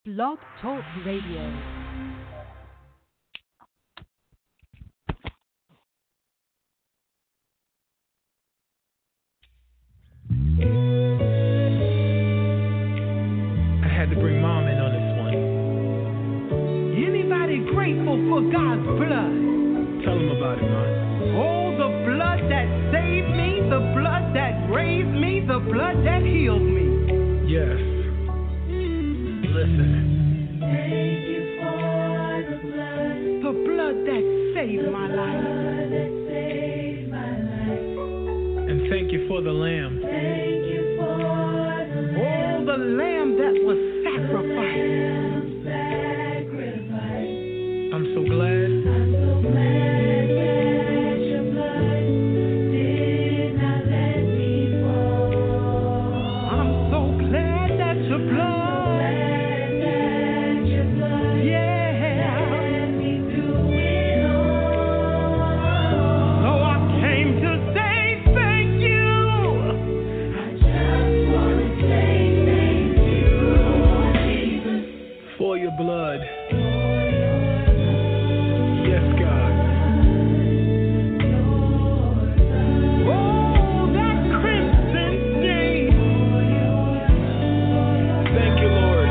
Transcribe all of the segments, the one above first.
Blog Talk Radio. I had to bring mom in on this one. Anybody grateful for God's blood? Tell them about it, man. Oh, the blood that saved me, the blood that raised me, the blood that healed me. Yes. Listen. Thank you for the blood. The blood that saved my life. And thank you for the lamb. Thank you for the lamb. Oh, the lamb that was sacrificed. I'm so glad. I'm so glad that your blood did not let me fall. I'm so glad that your blood. Blood. Yes, God. Oh, that crimson stain. Thank you, Lord.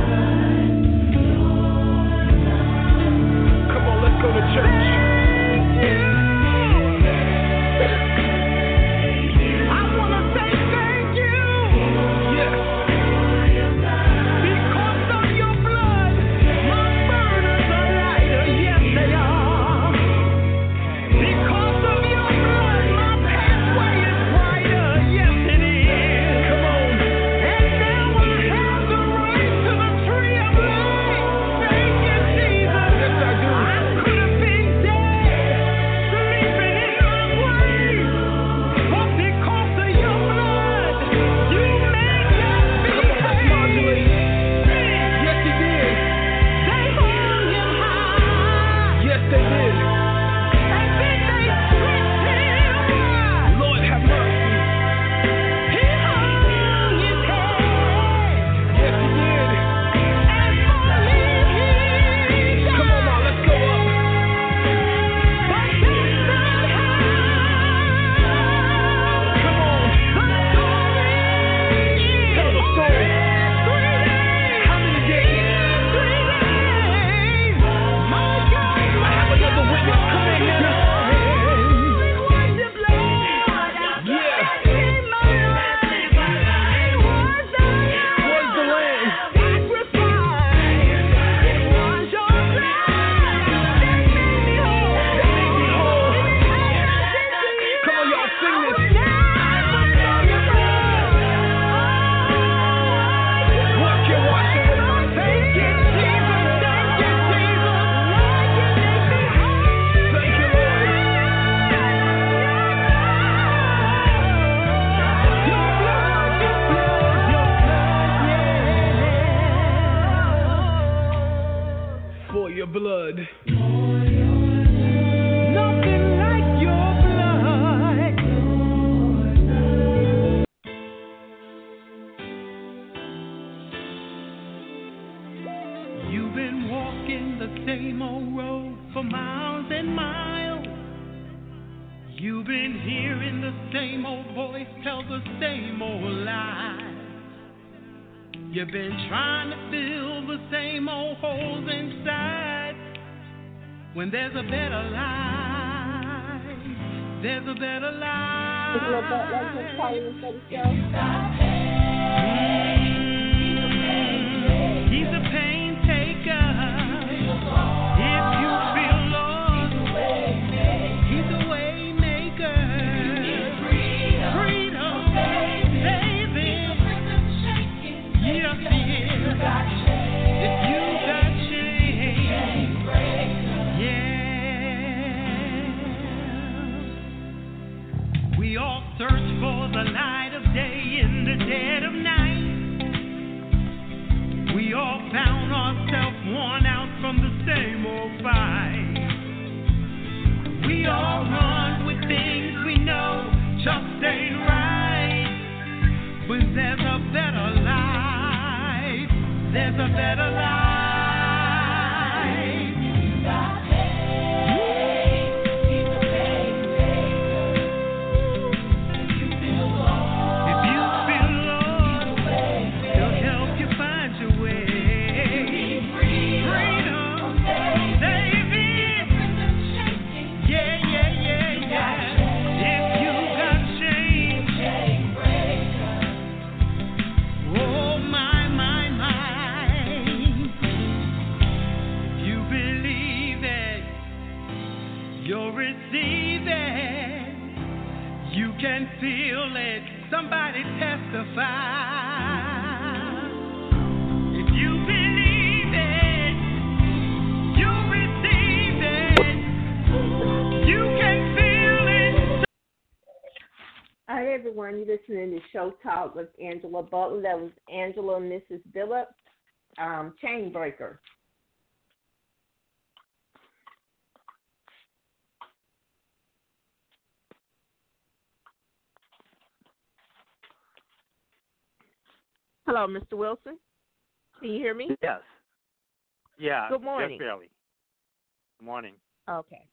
Come on, let's go to church. I want to say thank you. Yes. Blood. Nothing like your blood. You've been walking the same old road for miles and miles. You've been hearing the same old voice tell the same old lie. You've been trying to fill the same old holes inside. When there's a better life, there's a better life. He's a pain taker. If you feel lost, he's a way maker. Freedom, saving. Yes, he is. If you got change, yeah. We all search for the light of day in the dead of night. there's a better life. Can feel it. Somebody testify. If you believe it, you receive it. You can feel it. All right, everyone. You're listening to Show Talk with Angela Butler. That was Angela and Mrs. Phillips, Chainbreaker. Hello, Mr. Wilson. Can you hear me? Yes. Yeah. Good morning. Just barely. Good morning. Okay.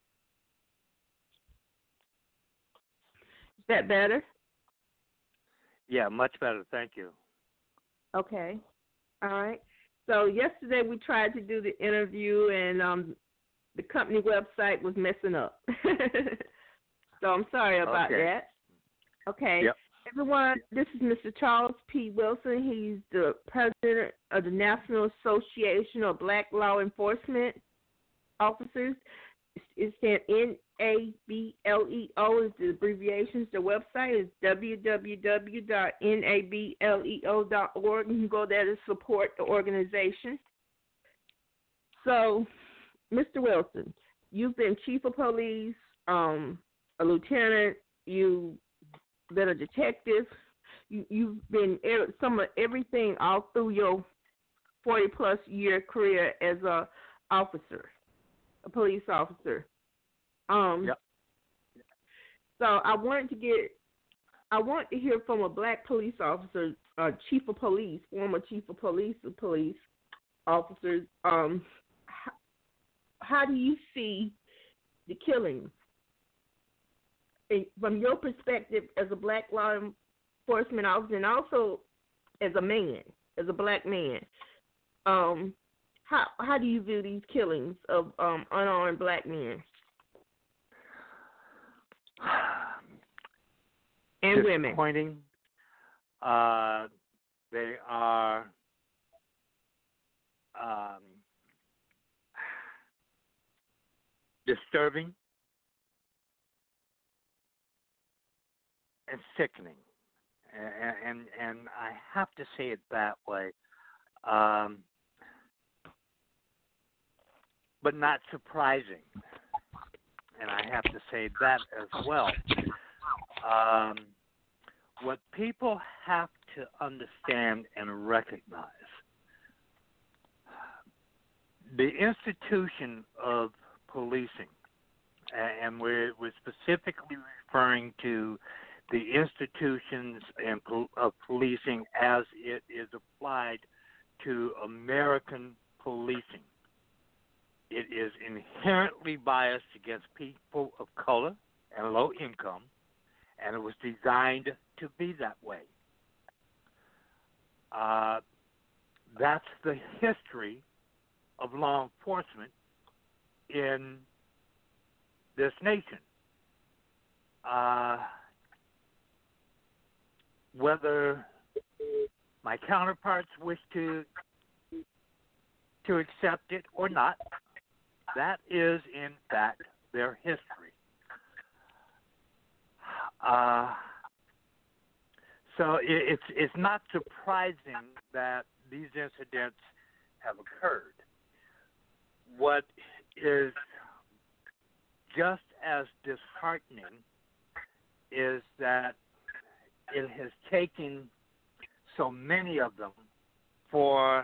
Is that better? Yeah, much better. Thank you. Okay. All right. So yesterday we tried to do the interview, and the company website was messing up. So I'm sorry about that. Okay. Yep. Everyone, this is Mr. Charles P. Wilson. He's the president of the National Association of Black Law Enforcement Officers. It's NABLEO is the abbreviations. The website is www.nableo.org. You can go there to support the organization. So, Mr. Wilson, you've been chief of police, a lieutenant, you've been a detective. You've been some of everything all through your 40-plus year career as a police officer. Yep. So I want to hear from a black police officer, chief of police, former chief of police officers. How do you see the killings? From your perspective as a black law enforcement officer, and also as a man, as a black man, how do you view these killings of unarmed black men and women? Disappointing. They are disturbing and sickening, and I have to say it that way, but not surprising, and I have to say that as well. What people have to understand and recognize, the institution of policing, and we're specifically referring to the institutions of policing as it is applied to American policing. It is inherently biased against people of color and low income, and it was designed to be that way. That's the history of law enforcement in this nation. Whether my counterparts wish to accept it or not, that is in fact their history. So it's not surprising that these incidents have occurred. What is just as disheartening is that it has taken so many of them for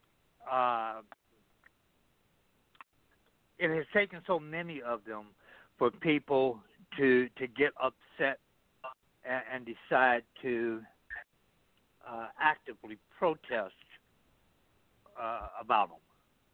people to get upset and decide to actively protest about them.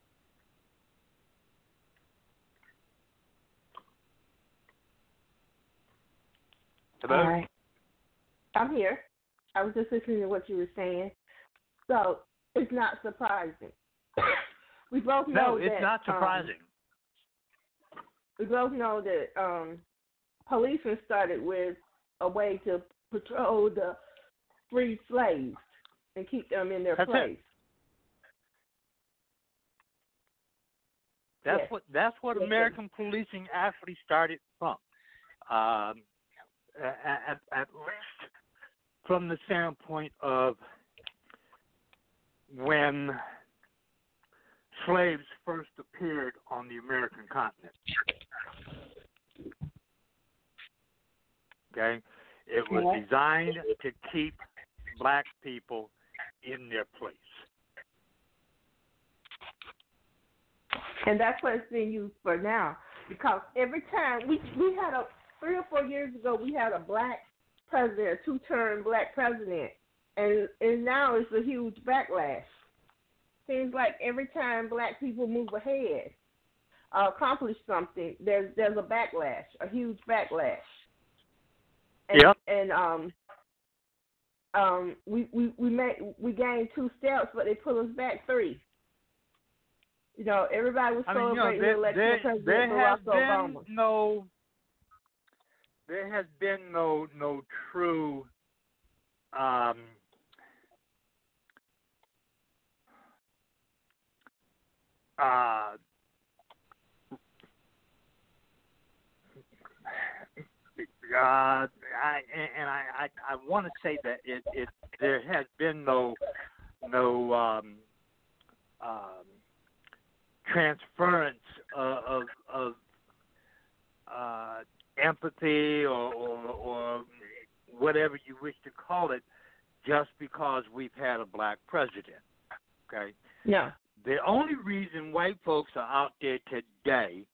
Hello? All right. I'm here. I was just listening to what you were saying. So it's not surprising. We both know No, it's not surprising. We both know that policing started with a way to patrol the freed slaves and keep them in their place. That's what American policing actually started from. At least from the standpoint of when slaves first appeared on the American continent. Okay? It was designed to keep black people in their place. And that's what it's being used for now. Because every time we had 3 or 4 years ago, we had a black president, a 2-term black president, and now it's a huge backlash. Seems like every time black people move ahead, accomplish something, there's a backlash, a huge backlash. And, yep. And we gained 2 steps, but they pull us back 3. You know, everybody was celebrating the election of President Barack Obama. There has been no true I want to say that there has been no transference of empathy or whatever you wish to call it, just because we've had a black president. Okay? Yeah. The only reason white folks are out there today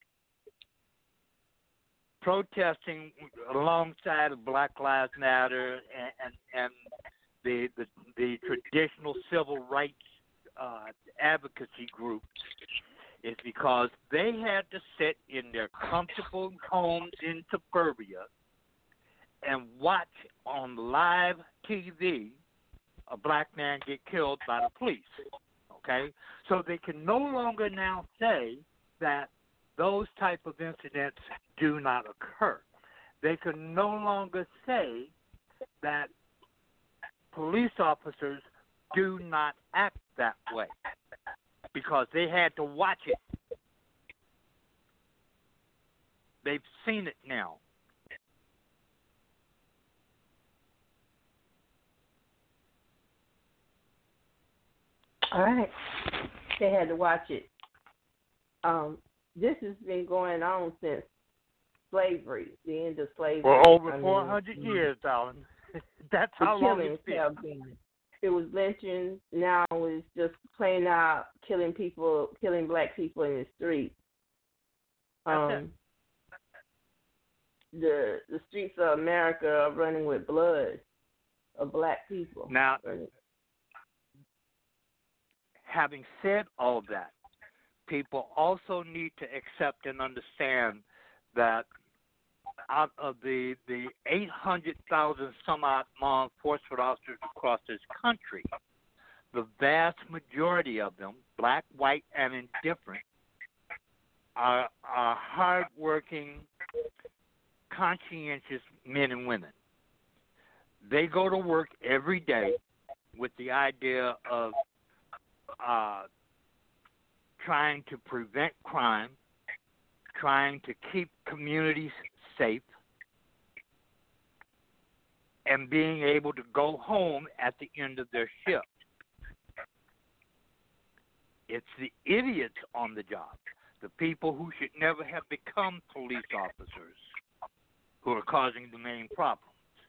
protesting alongside of Black Lives Matter and the traditional civil rights advocacy groups is because they had to sit in their comfortable homes in suburbia and watch on live TV a black man get killed by the police. Okay? So they can no longer now say that those type of incidents do not occur. They can no longer say that police officers do not act that way because they had to watch it. They've seen it now. All right. They had to watch it. This has been going on since slavery, the end of slavery. For over 400 years, darling. That's how long it's been. It was lynching. Now it's just plain out killing people, killing black people in the street. The streets of America are running with blood of black people. Now, having said all that, people also need to accept and understand that out of the 800,000 some odd law enforcement officers across this country, the vast majority of them, black, white, and indifferent, are hardworking, conscientious men and women. They go to work every day with the idea of trying to prevent crime, trying to keep communities safe, and being able to go home at the end of their shift. It's the idiots on the job, the people who should never have become police officers, who are causing the main problem.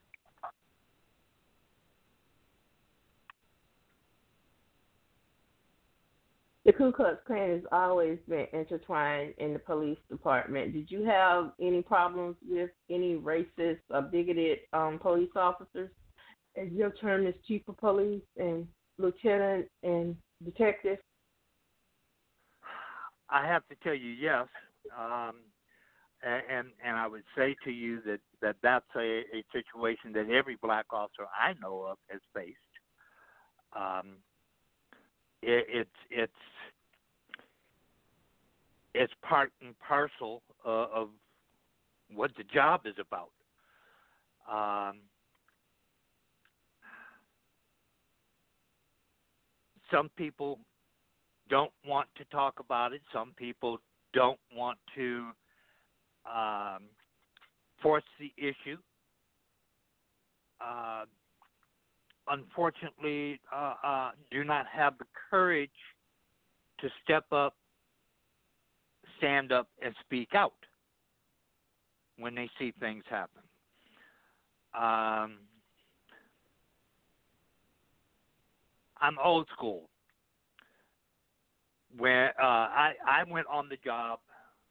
The Ku Klux Klan has always been intertwined in the police department. Did you have any problems with any racist or bigoted police officers as your term as chief of police and lieutenant and detective? I have to tell you yes, and I would say to you that that's a situation that every black officer I know of has faced. It's part and parcel of what the job is about. Some people don't want to talk about it. Some people don't want to force the issue. Unfortunately, do not have the courage to step up, stand up, and speak out when they see things happen. I'm old school. When I went on the job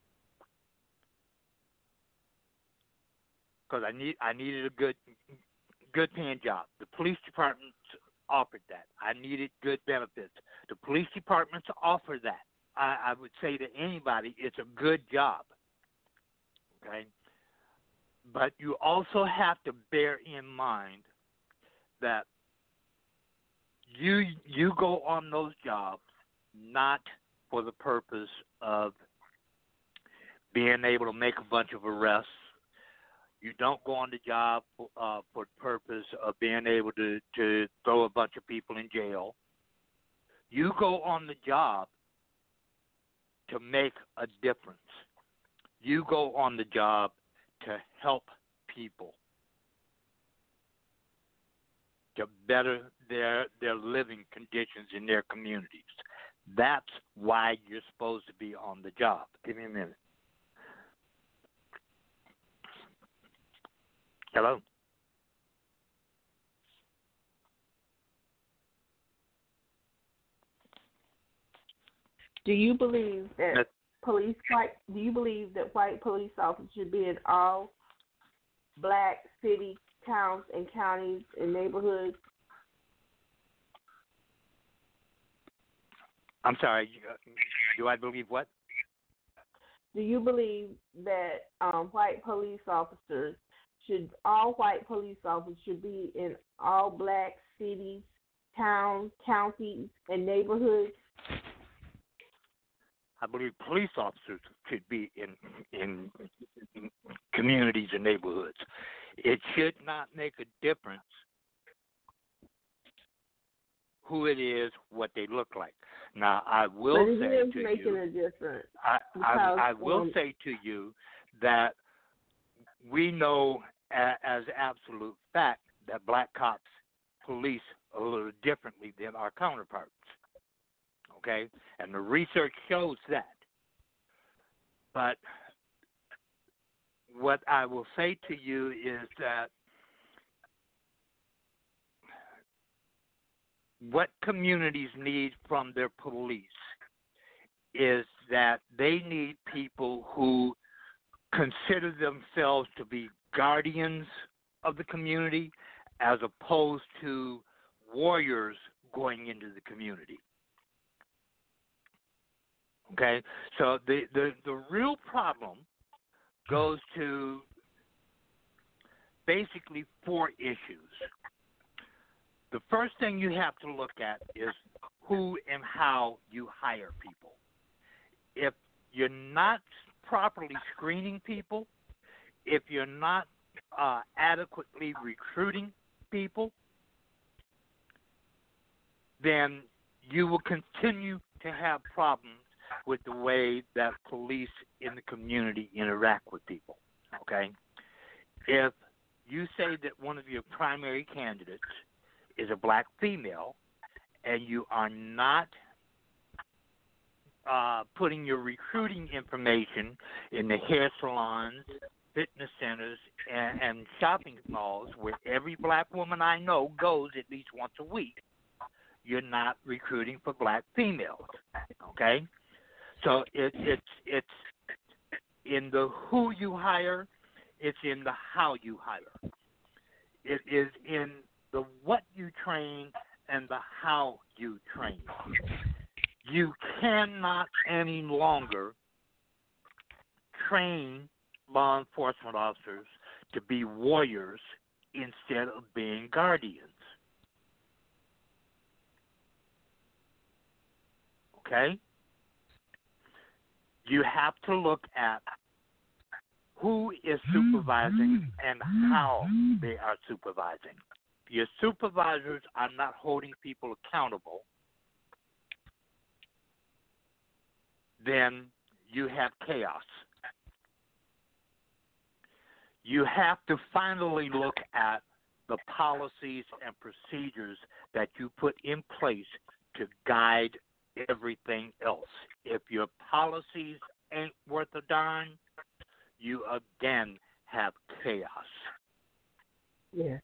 because I needed a good paying job. The police department offered that. I needed good benefits. The police departments offer that. I would say to anybody, it's a good job. Okay? But you also have to bear in mind that you go on those jobs not for the purpose of being able to make a bunch of arrests. You don't go on the job for the purpose of being able to throw a bunch of people in jail. You go on the job to make a difference. You go on the job to help people, to better their living conditions in their communities. That's why you're supposed to be on the job. Give me a minute. Hello? Do you believe that white police officers should be in all black cities, towns, and counties and neighborhoods? I'm sorry. Do I believe what? Do you believe that all white police officers should be in all black cities, towns, counties, and neighborhoods? I believe police officers should be in communities and neighborhoods. It should not make a difference who it is, what they look like. Now, I will say to you, I will say to you that we know as absolute fact that black cops police a little differently than our counterparts. Okay? And the research shows that. But what I will say to you is that what communities need from their police is that they need people who consider themselves to be guardians of the community as opposed to warriors going into the community. Okay? So the real problem goes to basically 4 issues. The first thing you have to look at is who and how you hire people. If you're not properly screening people, if you're not adequately recruiting people, then you will continue to have problems with the way that police in the community interact with people. Okay? If you say that one of your primary candidates is a black female and you are not putting your recruiting information in the hair salons, fitness centers, and shopping malls where every black woman I know goes at least once a week, you're not recruiting for black females. Okay? So it's in the who you hire, it's in the how you hire. It is in the what you train and the how you train. You cannot any longer train law enforcement officers to be warriors instead of being guardians. Okay? You have to look at who is supervising and how they are supervising. Your supervisors are not holding people accountable, then you have chaos. You have to finally look at the policies and procedures that you put in place to guide everything else. If your policies ain't worth a darn, you again have chaos. Yeah.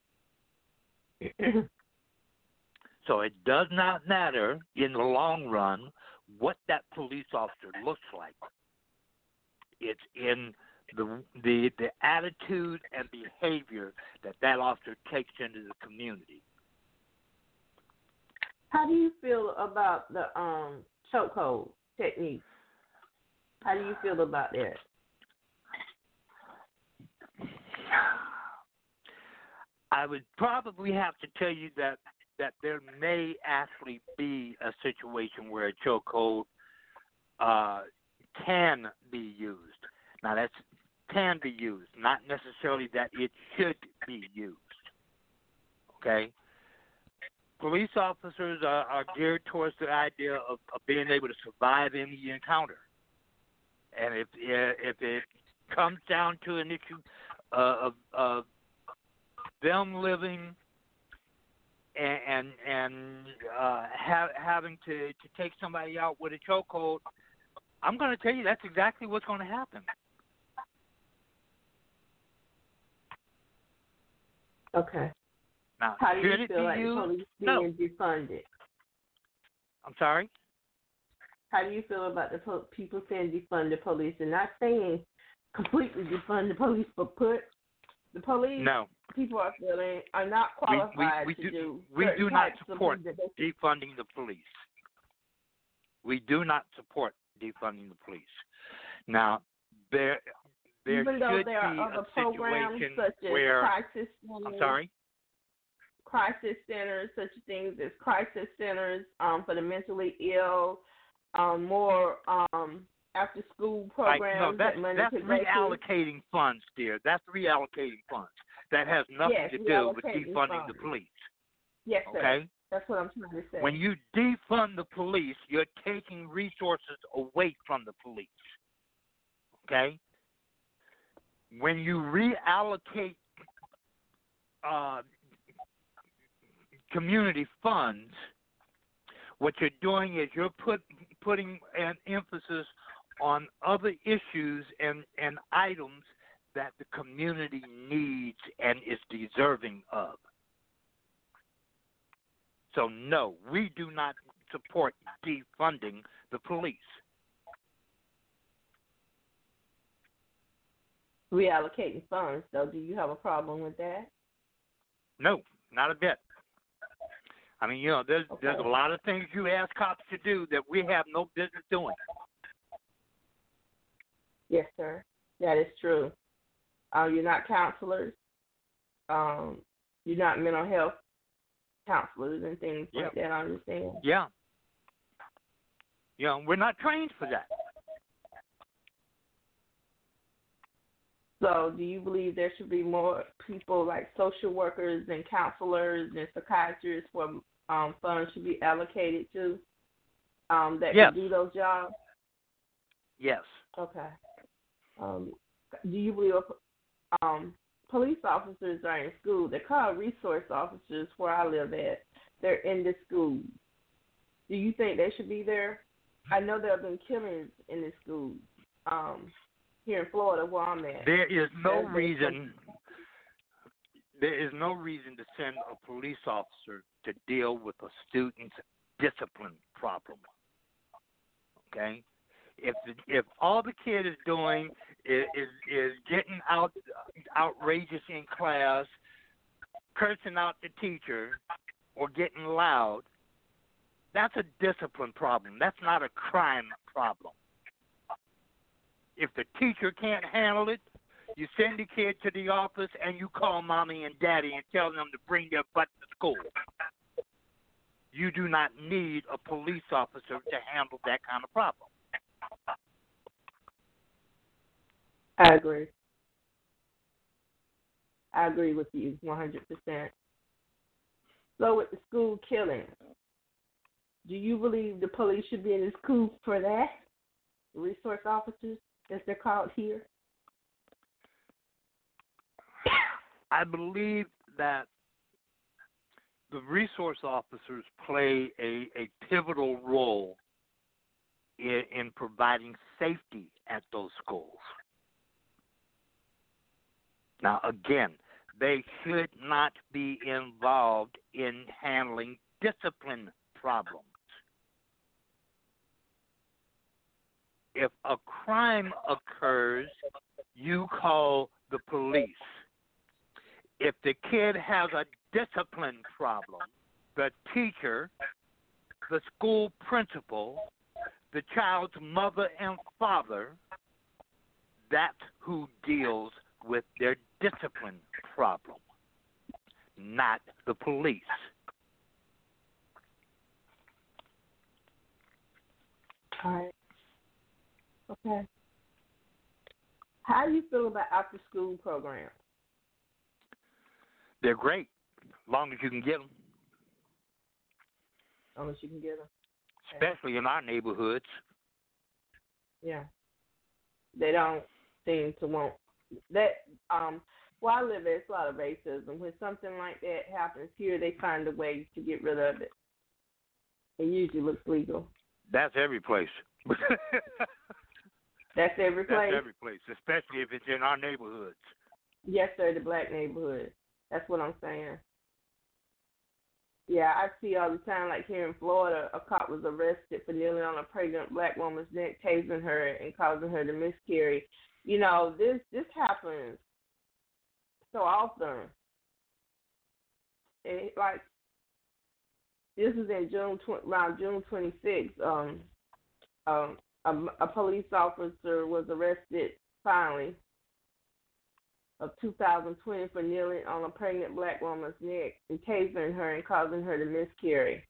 So it does not matter in the long run what that police officer looks like. It's in the attitude and behavior that officer takes into the community. How do you feel about the chokehold technique? How do you feel about that? I would probably have to tell you that there may actually be a situation where a chokehold can be used. Now, that can be used, not necessarily that it should be used. Okay? Police officers are geared towards the idea of being able to survive any encounter. And if it comes down to an issue of them living and having to take somebody out with a chokehold, I'm going to tell you that's exactly what's going to happen. Okay. Now, how do you should it feel be like used? police No. being defunded? I'm sorry? How do you feel about the people saying defund the police and not saying completely defund the police, but put the police? No. People are not qualified we to do. We do not support defunding the police. We do not support defunding the police. Now, there even though should there be are other a programs situation such as where crisis centers. I'm sorry? Crisis centers, such things as crisis centers for the mentally ill, more after-school programs. That's reallocating funds, dear. That's reallocating funds. That has nothing to do with defunding the police. Yes, sir. Okay? That's what I'm trying to say. When you defund the police, you're taking resources away from the police. Okay? When you reallocate community funds, what you're doing is you're putting an emphasis on other issues and items that the community needs and is deserving of. So, no, we do not support defunding the police. Reallocating funds, though, do you have a problem with that? No, not a bit. I mean, there's a lot of things you ask cops to do that we have no business doing. Yes, sir. That is true. You're not counselors. You're not mental health counselors and things like that, I understand. Yeah. We're not trained for that. So do you believe there should be more people like social workers and counselors and psychiatrists where funds should be allocated to that can do those jobs? Yes. Okay. Do you believe police officers are in school? They're called resource officers where I live at. They're in the schools. Do you think they should be there? I know there have been killings in the schools here in Florida where I'm at. There is no reason to send a police officer to deal with a student's discipline problem. Okay? If all the kid is doing is getting outrageous in class, cursing out the teacher, or getting loud, That's a discipline problem. That's not a crime problem. If the teacher can't handle it, you send the kid to the office and you call mommy and daddy and tell them to bring their butt to school. You do not need a police officer to handle that kind of problem. I agree. I agree with you 100%. So with the school killing, do you believe the police should be in the school for that? Resource officers, as they're called here? I believe that the resource officers play a pivotal role in providing safety at those schools. Now, again, they should not be involved in handling discipline problems. If a crime occurs, you call the police. If the kid has a discipline problem, the teacher, the school principal, the child's mother and father, that's who deals with their discipline problem, not the police. All right. Okay. How do you feel about after-school programs? They're great, as long as you can get them. As long as you can get them. Especially in our neighborhoods. Yeah. They don't seem to want that. Where I live, there's a lot of racism. When something like that happens here, they find a way to get rid of it. It usually looks legal. That's every place. That's every place? That's every place, especially if it's in our neighborhoods. Yes, sir, the black neighborhood. That's what I'm saying. Yeah, I see all the time, like here in Florida, a cop was arrested for kneeling on a pregnant black woman's neck, tasing her and causing her to miscarry. You know, this happens so often. And like, this is in around June 26th. A police officer was arrested finally of 2020 for kneeling on a pregnant black woman's neck and tasering her and causing her to miscarry.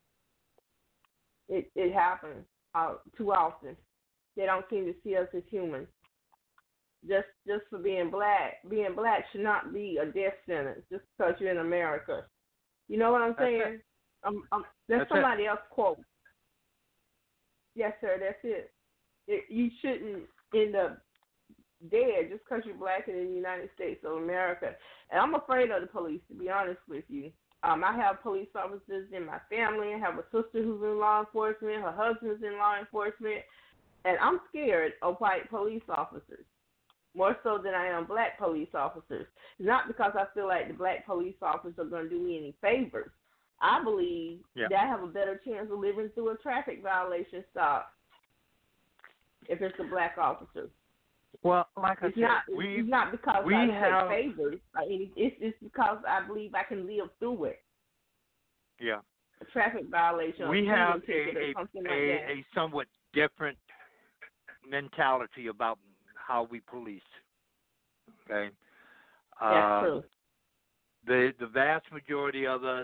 It happens too often. They don't seem to see us as humans. Just for being black should not be a death sentence just because you're in America. You know what I'm saying? That's somebody else's quote. Yes, sir, that's it. You shouldn't end up dead just because you're black and in the United States of America. And I'm afraid of the police, to be honest with you. I have police officers in my family. I have a sister who's in law enforcement. Her husband's in law enforcement. And I'm scared of white police officers, more so than I am black police officers. It's not because I feel like the black police officers are going to do me any favors. I believe that I have a better chance of living through a traffic violation stop if it's a black officer. Well, like I said, it's not because I take favors. It's because I believe I can live through it. Yeah. A traffic violation. We have a somewhat different mentality about how we police. Okay. That's true. The vast majority of us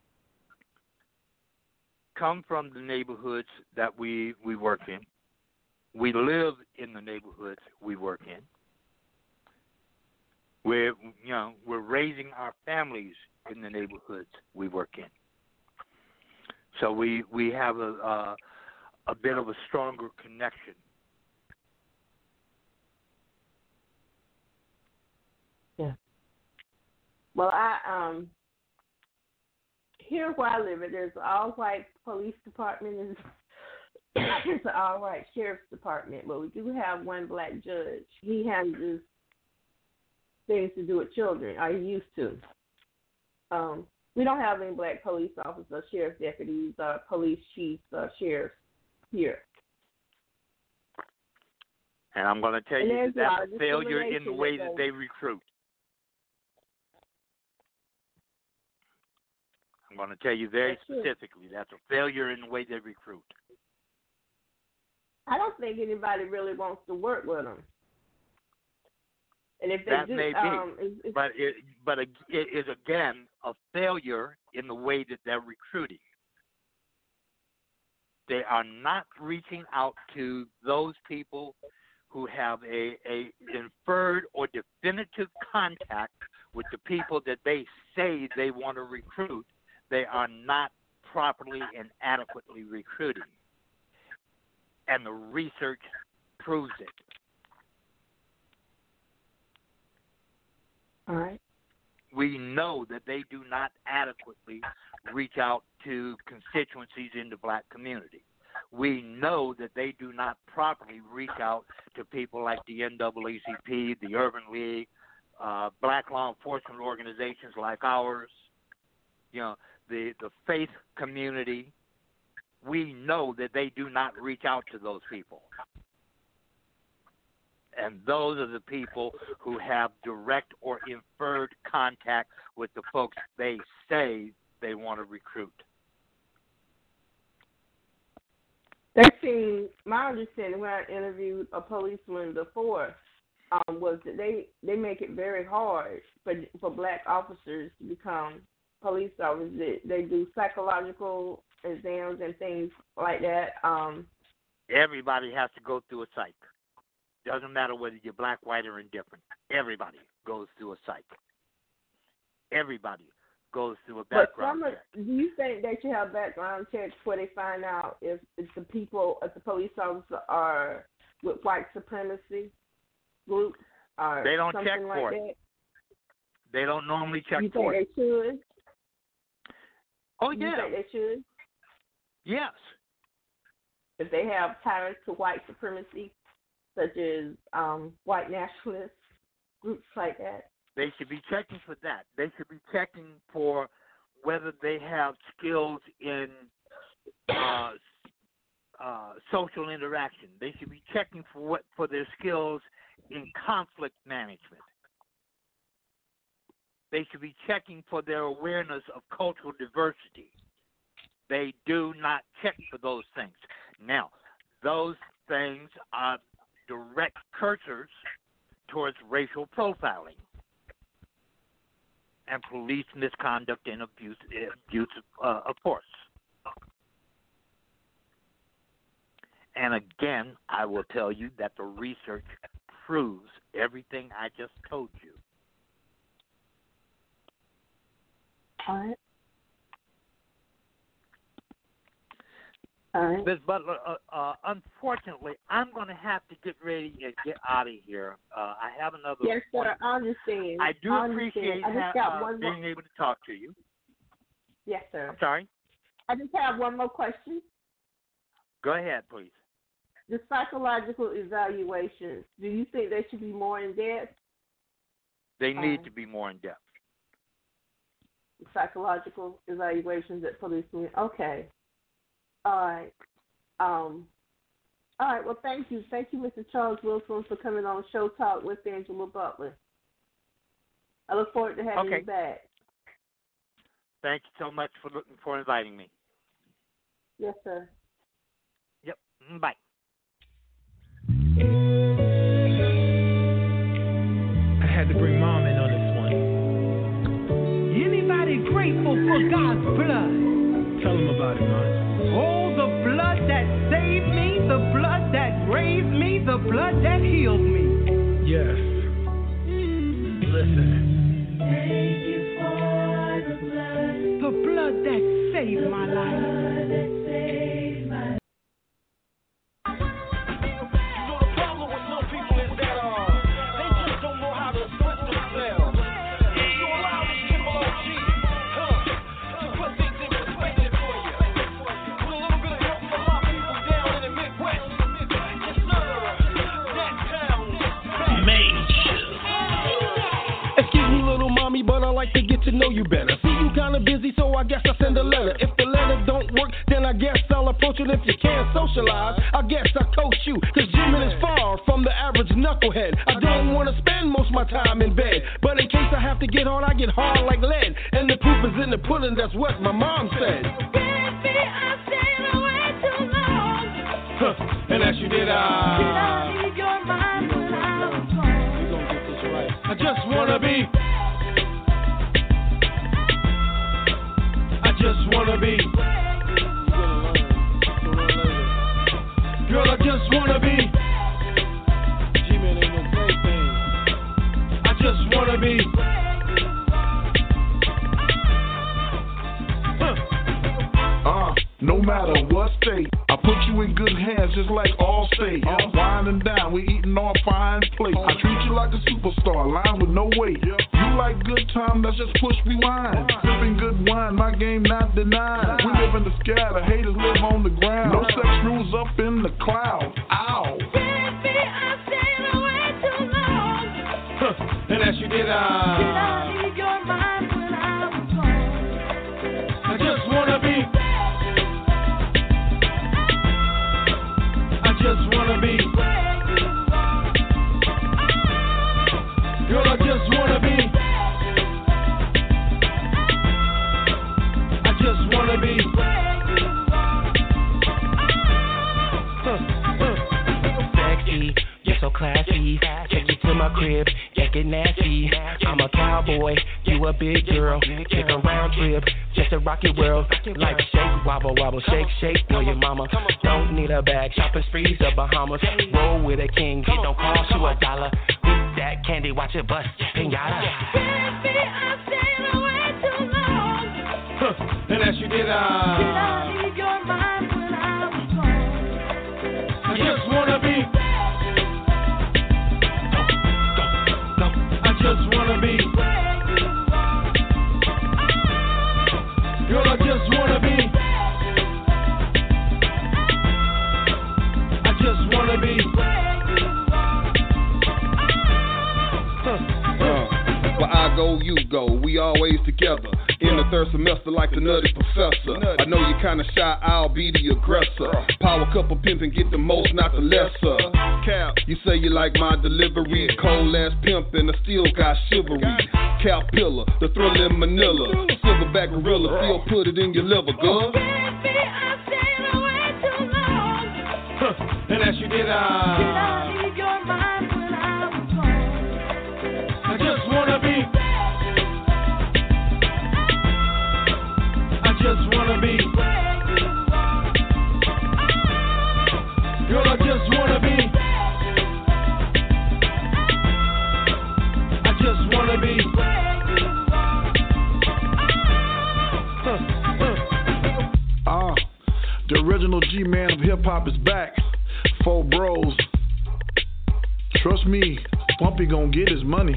come from the neighborhoods that we work in. We live in the neighborhoods we work in. We're raising our families in the neighborhoods we work in. So we have a bit of a stronger connection. Yeah. Well, here where I live, there's an all-white police department and it's an all-white sheriff's department, but we do have one black judge. He handles things to do with children, or he used to. We don't have any black police officers, sheriff deputies, police chiefs, sheriffs here. And I'm going to tell you that's a failure in the way that they recruit. I'm going to tell you very specifically. That's a failure in the way they recruit. I don't think anybody really wants to work with them. And if they that do, may be, but it is again a failure in the way that they're recruiting. They are not reaching out to those people who have a inferred or definitive contact with the people that they say they want to recruit. They are not properly and adequately recruiting. And the research proves it. All right. We know that they do not adequately reach out to constituencies in the black community. We know that they do not properly reach out to people like the NAACP, the Urban League, black law enforcement organizations like ours, the faith community. We know that they do not reach out to those people. And those are the people who have direct or inferred contact with the folks they say they want to recruit. My understanding when I interviewed a policeman before was that they make it very hard for black officers to become police officers. They do psychological exams and things like that. Everybody has to go through a psych. Doesn't matter whether you're black, white, or indifferent. Everybody goes through a psych. Everybody goes through a background check. Do you think they should have background checks where they find out if the police officer are with white supremacy group or they don't something check like for that? it. They don't normally check you for it. You think they should? Oh, yeah. You think they should? Yes. If they have ties to white supremacy, such as white nationalist groups like that? They should be checking for that. They should be checking for whether they have skills in social interaction. They should be checking for their skills in conflict management. They should be checking for their awareness of cultural diversity. They do not check for those things. Now, those things are direct cursors towards racial profiling and police misconduct and abuse of force. And again, I will tell you that the research proves everything I just told you. All right. Ms. Butler, unfortunately, I'm going to have to get ready and get out of here. I have another. Yes, sir. I understand. I do appreciate being able to talk to you. Yes, sir. I'm sorry? I just have one more question. Go ahead, please. The psychological evaluations, do you think they should be more in-depth? They need to be more in-depth. Psychological evaluations at policemen. Okay. All right. All right. Well, thank you. Thank you, Mr. Charles Wilson, for coming on Show Talk with Angela Butler. I look forward to having you back. Thank you so much for inviting me. Yes, sir. Yep. Bye. I had to bring Mom in on this one. Anybody grateful for God's blood? Tell him about it, Mom. Oh, the blood that saved me, the blood that raised me, the blood that healed me. Yes. Listen. Thank you for the blood. The blood that saved my life. That saved my life. But I like to get to know you better. See, you kinda busy, so I guess I send a letter. If the letter don't work, then I guess I'll approach it. If you can't socialize, I guess I coach you. Cause Jimin is far from the average knucklehead. I don't wanna spend most of my time in bed, but in case I have to get hard, I get hard like lead. And the proof is in the pudding, that's what my mom said. Baby, I stayed away too long. And as you did, Did I leave your mind when I was gone? We gonna get this right. I just wanna be. I just wanna be. Girl, I just wanna be. G-Man ain't no plaything. I just wanna be. No matter what state, I put you in good hands just like Allstate. Wine and dine, we eating on fine plates. I treat you like a superstar, line with no weight. You like good time, let's just push rewind. Sipping good wine, my game not denied. We live in the sky, the haters live on the ground. No sex rules up in the clouds. Ow. Baby, I stayed away too long. And as you did, Did I leave your mind when I was gone? I just wanna be. I just wanna be. Girl, I just wanna be. I just wanna be. Sexy, you're so classy. Take you to my crib, get nasty. I'm a cowboy, you a big girl. Take a round trip, just a rocket world. Like shake, wobble, wobble, shake, shake. Know your mama don't need a bag. Shopping sprees of Bahamas. Roll with a king, it don't cost you $1. Eat that candy, watch it bust. Pinata. Baby, I stayed away too long. And as you did, Did I leave your mind when I was gone? I just wanna be. I just wanna be. Girl, I just wanna be. I just wanna be. Where I go, you go. We always together. In the third semester, like the nutty professor. I know you're kinda shy, I'll be the aggressor. Power couple pimps and get the most, not the lesser. Cap, you say you like my delivery. Cold ass pimp and I still got chivalry. Cap pillar, the thriller in Manila. Silverback gorilla, still put it in your liver, girl. Baby, I stayed away too long. And as you did, Did I leave your mind when I was gone? I just wanna be. I just wanna be. Girl, I just wanna be. I just wanna be. The original G-Man of hip-hop is back. 4 bros. Trust me, Bumpy gon' get his money.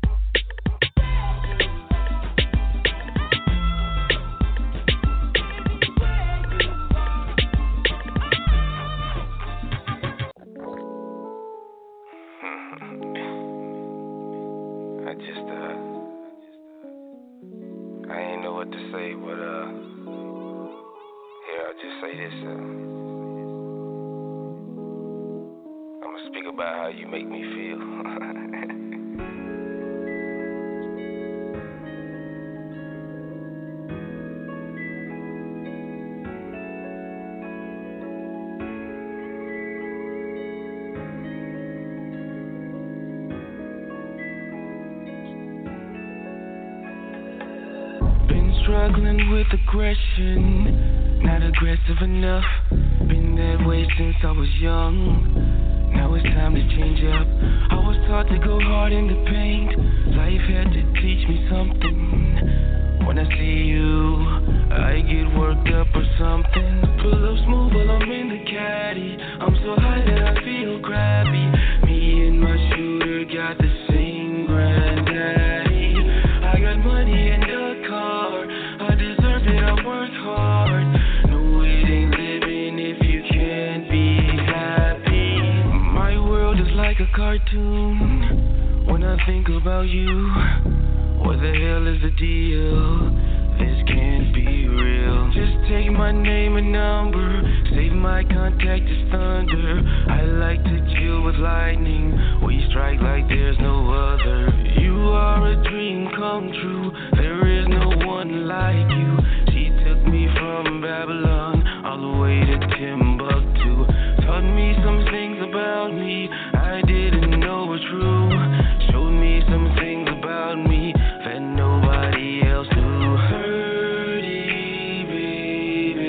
I ain't know what to say, but here I'll just say this. I'ma speak about how you make me feel. Struggling with aggression, not aggressive enough. Been that way since I was young. Now it's time to change up. I was taught to go hard in the paint. Life had to teach me something. When I see you, I get worked up or something. Pull up smooth while I'm in the caddy. I'm so high that I feel crabby. Me and my shooter got the same granddaddy. I got money in the car. I deserve it, I work hard. No, it ain't living if you can't be happy. My world is like a cartoon. When I think about you, what the hell is the deal? This can't be real. Just take my name and number. Save my contact as thunder. I like to chill with lightning. We strike like there's no other. You are a dream come true. There is no one like you. She took me from Babylon all the way to Timbuktu. Taught me some things about me I didn't know were true. Showed me some things about me that nobody else knew. Hurdy, baby.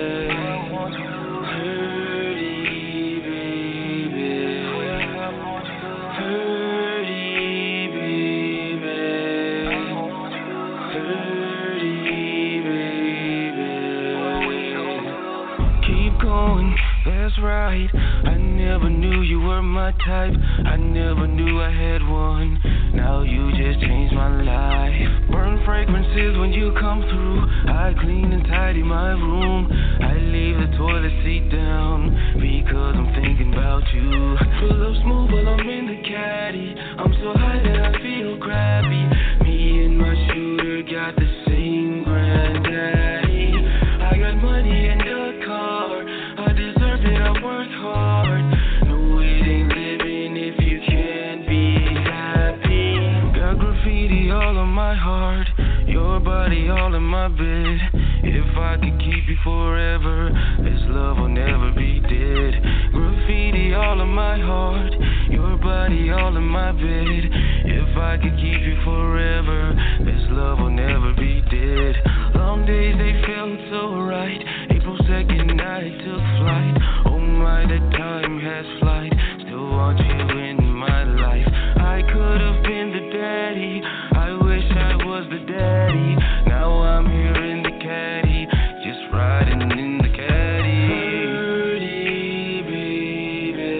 Hurdy, baby. Hurdy, baby. Hurdy, baby. Keep going, that's right. I never knew you were my type. I never knew I had one. Now you just changed my life. Burn fragrances when you come through. I clean and tidy my room. I leave the toilet seat down because I'm thinking about you. Full of smooth while I'm in the caddy. I'm so high that I feel crappy. Me and my shooter got the same granddaddy. I got money and a car. I deserve it, I worked hard. No, it ain't living if you can't be happy. Got graffiti all on my heart, your body all in my bed. If I could keep you forever, this love will never be dead. Graffiti all in my heart, your body all in my bed. If I could keep you forever, this love will never be dead. Long days they felt so right. April 2nd I took flight. Oh my, the time has flight. Still want you in my life. I could have been the daddy. I wish I was the daddy. Now I'm here in the caddy, just riding in the caddy. Hurdy, baby.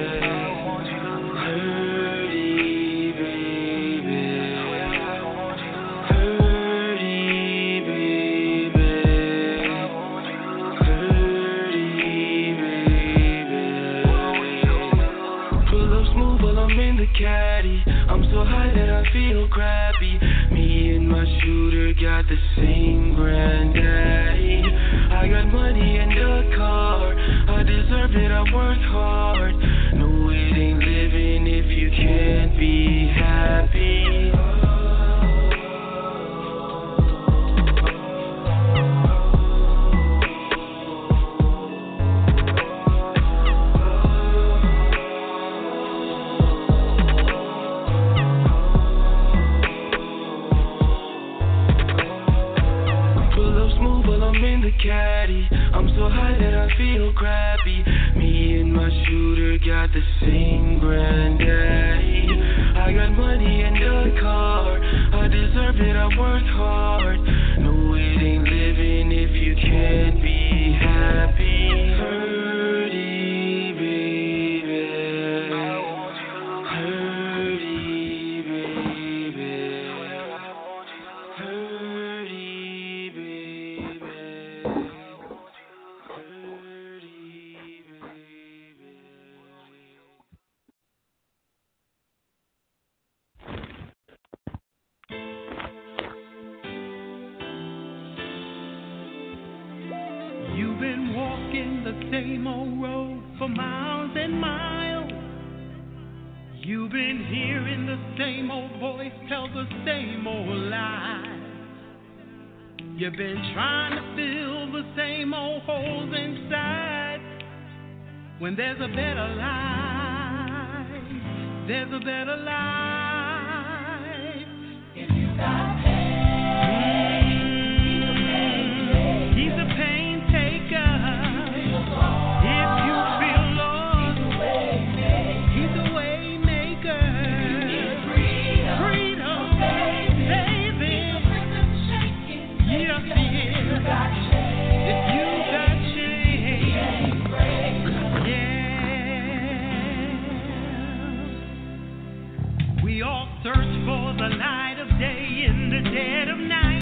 Hurdy, baby. Hurdy, baby. Hurdy, baby. Full of smooth while I'm in the caddy. I'm so high that I feel crappy. Me and my shooter got the same granddaddy. I got money and a car. I deserve it, I worked hard. No, it ain't living if you can't be happy. Caddy, I'm so high that I feel crappy. Me and my shooter got the same granddaddy. I got money and a car. I deserve it, I worked hard. No, it ain't living if you can't be happy. Hurdy, baby. Hurdy, baby. Hurdy, baby. You've been walking the same old road for miles and miles. You've been hearing the same old voice tell the same old lies. You've been trying to fill the same old holes inside. When there's a better life, there's a better life. If you got He's a pain taker. If you feel lost, He's a way maker. Freedom, saving. Yes, He is. If you got change, yeah. We all search for the light of day in the dead of night.